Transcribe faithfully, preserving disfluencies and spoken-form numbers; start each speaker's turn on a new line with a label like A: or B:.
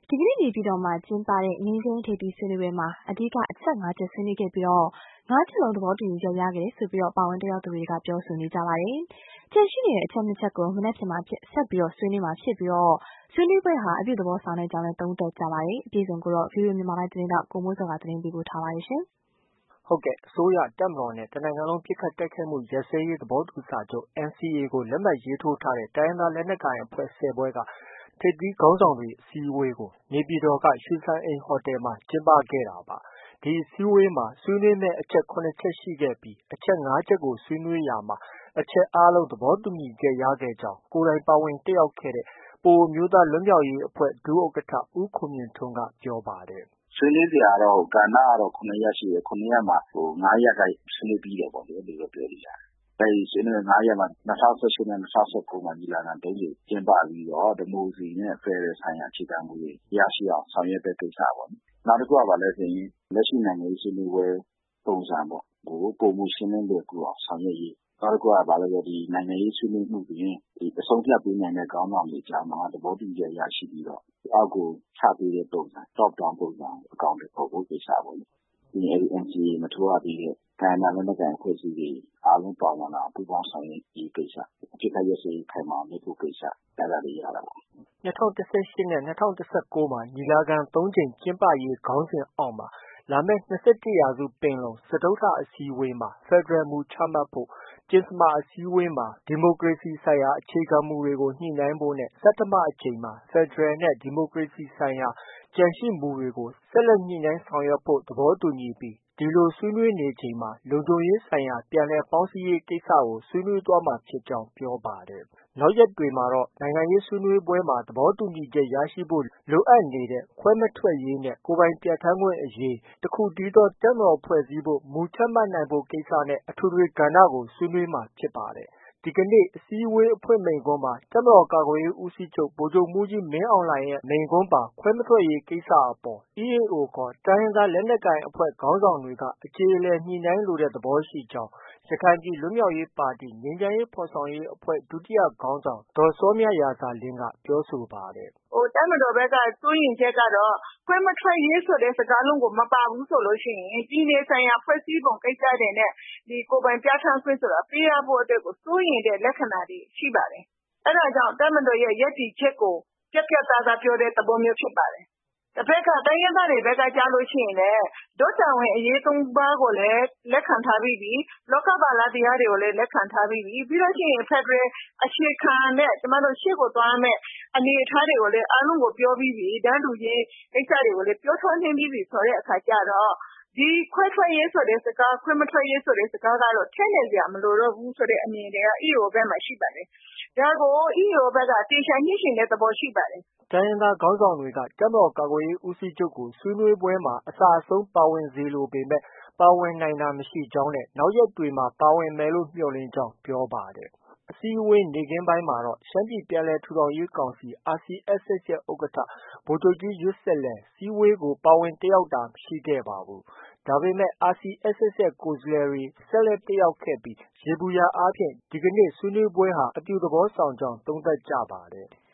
A: ဒီကနေ့နေပြည်တော်မှာကျင်းပတဲ့ငြိမ်းချမ်းရေးထိပ်သီးဆွေးနွေးပွဲမှာအဓိကအချက်၅ချက်ဆွေးနွေးခဲ့ပြီး၅ချက်လုံးသဘောတူညီချက်ရခဲ့တယ်ဆိုပြီးပါဝင်တက်ရောက်သူတွေကပြောဆိုနေကြပါတယ်။ကျန်ရှိနေတဲ့အချက်နှစ်ချက်ကိုမနက်ဖြန်မှာဆက်ပြီးဆွေးနွေးမှာဖြစ်ပြီးဆွေးနွေးပွဲဟာအပြုသဘောဆောင်တဲ့အကြောင်းလည်းသုံးသပ်ကြပါတယ်။အပြည့်အစုံကိုတော့ဗွီအိုအေမြန်မာပိုင်းသတင်းထောက်ကိုမိုးစောကသတင်းပေးပို့ထားပါတယ်ရှင်
B: ။ဟုတ်ကဲ့အစိုးရတပ်မတော်နဲ့တနိုင်ငံလုံးပစ်ခတ်တိုက်ခိုက်မှုရပ်စဲရေးသဘောတူစာချုပ် N C A ကိုလက်မှတ်ရေးထိုးထားတဲ့တိုင်းရင်းသားလက်နက်ကိုင်အဖွဲ့၁၀ဖွဲ့ကထိပ်သီးခေါင်းဆောင်တွေအစည်းအဝေးကိုနေပြည်တော်ကရွှေစံအိမ်ဟိုတယ်မှာကျင်းပခဲ့တာပါ။ဒီအစည်းအဝေးမှာဆွေးနွေးမယ့်အချက်၇ချက်ရှိခဲ့ပြီးအချက်၅ချက်ကိုဆွေးနွေးရာမှာအချက်အားလုံးသဘောတူညီချက်ရခဲ့ကြောင်းကိုယ်တိုင်ပါဝင်တက်ရောက်ခဲ့တဲ့ပအိုဝ်းအမျိုးသားလွတ်မြောက်ရေးအဖွဲ့ဒုဥက္ကဋ္ဌဦးခွန်မြင့်ထွန်းကပြောပါတယ်
C: ။ဆွေးနွေးစရာတော့ကဏ္ဍကတော့ခုနှစ်ရပ်ရှိတယ်။ခုနှစ်ရပ်မှာငါးရက်ကဆွေးနွေးပြီးတယ်ပေါ့လေဒီလိုပြောလို့ရတယ်။အဲဒီဆွေးနွေးငါးရပ်မှာ၂၀၁၈နဲ့၂၀၁၉မှာညီလာခံသုံးကြိမ်ကျင်းပပြီးတော့ဒီမိုကရေစီနဲ့ဖက်ဒရယ်ဆိုင်ရာအခြေခံမူတွေရရှိအောင်ဆောင်ရွက်တဲ့ကိစ္စပေါ့။နောက်တစ်ခုကဘာလဲဆိုရင်လက်ရှိနိုင်ငံရေးဆွေးနွေးပွဲပုံစံပေါ့ကိုပုံမှုရှင်းလင်းလွယ်ကူအောင်ဆောင်ရွက်ရေးနောက်တစ်ခုကဘာလဲဆိုဒီနိုင်ငံရေးဆွေးနွေးမှုတွင်ဒီအဆုံးဖြတ်ပေးနိုင်တဲ့ခေါင်းဆောင်တွေကြားမှာသဘောတူညီချက်ရရှိပြီးတော့အောက်ကိုချပေးတဲ့ပုံစံ top down ပုံစံအကောင့်တွေပေါ်ဖို့ကိစ္စပေါ့လေဒီအဲဒီ N C A မထိုးရသေးတဲ့တိုင်းဒေသလက်နက်ကိုင်အဖွဲ့အစည်းတွေအားလုံးပါဝင်လာပူးပေါင်းဆောင်ရွက်ရေးကိစ္စအဖြစ်ကရစေခိုင်မာမှုဖို့ကိစ္စအဲ့ဒါတွေရတာပါ
B: ၂၀၁၈နဲ့၂၀၁၉မှာညီလာခံသုံးကြိမ်ကျင်းပရေးခေါင်းစဉ်အောက်မှာလာမယ့်၂၁ရာစုပင်လုံစတုတ္ထအစည်းအဝေးမှာဖက်ဒရယ်မူချမှတ်ဖို့ကျင်းပမာအစည်းအဝေးမှာဒီမိုကရေစီဆိုင်ရာအခြေခံမူတွေကိုညှိနှိုင်းဖို့နဲ့ဆဌမအကြိမ်မှာဖက်ဒရယ်နဲ့ဒီမိုကရေစီဆိုင်ရာကျန်ရှိမူတွေကိုဆက်လက်ညှိနှိုင်းဆောင်ရွက်ဖို့သဘောတူညီပြီးဒီလိုဆွေးနွေးနေချိန်မှာလုံခြုံရေးဆိုင်ရာပြန်လည်ပေါင်းစည်းရေးကိစ္စကိုဆွေးနွေးသွားမှာဖြစ်ကြောင်းပြောပါတယ်။နောက်ရက်တွေမှာတော့နိုင်ငံရေးဆွေးနွေးပွဲမှာသဘောတူညီချက်ရရှိဖို့လိုအပ်နေတဲ့ခွဲမထွက်ရေးနဲ့ကိုယ်ပိုင်ပြဌာန်းခွင့်အရေးတစ်ခုတည်းသောတပ်မတော်ဖွဲ့စည်းဖို့မူချမှတ်နိုင်ဖို့ကိစ္စနဲ့အထွေထွေကဏ္ဍကိုဆွေးနွေးမှာဖြစ်ပါတယ်။ဒီကနေ့အစည်းအဝေးအဖွင့်မိန့်ခွန်းမှာတပ်မတော်ကာကွယ်ရေးဦးစီးချုပ်ဗိုလ်ချုပ်မှူးကြီးမင်းအောင်လှိုင်ရဲ့မိန့်ခွန်းပါခွဲမထွက်ရေးကိစ္စအပေါ် E A O ခေါ်တိုင်းရင်းသားလက်နက်ကိုင်အဖွဲ့ခေါင်းဆောင်တွေကအခြေအလည်ညှိနှိုင်းလိုတဲ့သဘောရှိကြောင်းရခိုင်ပြည်လွတ်မြောက်ရေးပါတီငြိမ်းချမ်းရေးဖော်ဆောင်ရေးအဖွဲ့ဒုတိယခေါင်းဆောင်ဒေါ်စောမြရာဇာလင်းကပြောဆိုပါတယ်
D: ။ဟိုတပ်မတော်ဘက်ကစိုးရင်ချက်ကတော့ခွဲမထွက်ရေးဆိုတဲ့စကားလုံးကိုမပါဘူးဆိုလို့ရှိရင်ပြည်နယ်ဆိုင်ရာဖွဲ့စည်းပုံကိစ္စတွေနဲ့ဒီကိုယ်ပိုင်ပြဋ္ဌာန်းခွင့်ဆိုတာပေးရဖို့အတွက်ကိုစိုးရင်တဲ့လက္ခဏာတွေရှိပါတယ်။အဲဒါကြောင့်တပ်မတော်ရဲ့ယက်တီချက်ကိုပြတ်ပြတ်သားသားပြောတဲ့သဘောမျိုးဖြစ်ပါတယ်။တစ်ဖက်ကတိုင်းရင်းသားတွေဘက်ကကြားလို့ရှိရင်လည်းဒုတာဝန်အရေးသုံးပါးကိုလည်းလက်ခံထားပြီးပြီလောကပါလတရားတွေကိုလည်းလက်ခံထားပြီးပြီပြီးတော့ရှိရင်ဖက်ဒရယ်အခြေခံနဲ့ကျမတို့ရှေ့ကိုသွားမယ်အနေအထားတွေကိုလည်းအားလုံးကိုပြောပြီးပြီတန်းတူရေးကိစ္စတွေကိုလည်းပြောထွန်းနေပြီးပြီဆိုတဲ့အခါကျတော့ဒီခွဲထွက်ရေးဆိုတဲ့စကားခွဲမထွက်ရေးဆိုတဲ့စကားကတော့ထည့်နေကြမလို့တော့ဘူးဆိုတဲ့အမြင်တွေက E A O ဘက်မှာရှိပါတယ်။ဒါကို E A O ဘက်ကတေချာညှိရှင်တဲ့သဘောရှိပါတယ်
B: ။တိုင်းရင်းသားခေါင်းဆောင်တွေကတပ်မတော်ကာကွယ်ရေးဦးစီးချုပ်ကိုဆွေးနွေးပွဲမှာအစအဆုံးပါဝင်စေလိုပေမဲ့ပါဝင်နိုင်တာမရှိကြောင်းနဲ့နောက်ရက်တွေမှာပါဝင်မယ်လို့မျှော်လင့်ကြောင်းပြောပါတယ်။အစည်းအဝေးနေ့ခင်းပိုင်းမှာတော့ရှမ်းပြည်ပြန်လည်ထူထောင်ရေးကောင်စီ R C S S ရဲ့ဥက္ကဋ္ဌဗိုလ်ချုပ်ကြီးယွတ်ဆစ်လည်းအစည်းအဝေးကိုပါဝင်တက်ရောက်တာမရှိခဲ့ပါဘူး။ဒါပေမဲ့ R C S S ရဲ့ကိုယ်စားလှယ်တွေဆက်လက်တက်ရောက်ခဲ့ပြီးယေဘုယျအားဖြင့်ဒီကနေ့ဆွေးနွေးပွဲဟာအပြုသဘောဆောင်ကြောင်းသုံးသပ်ကြပါတယ်။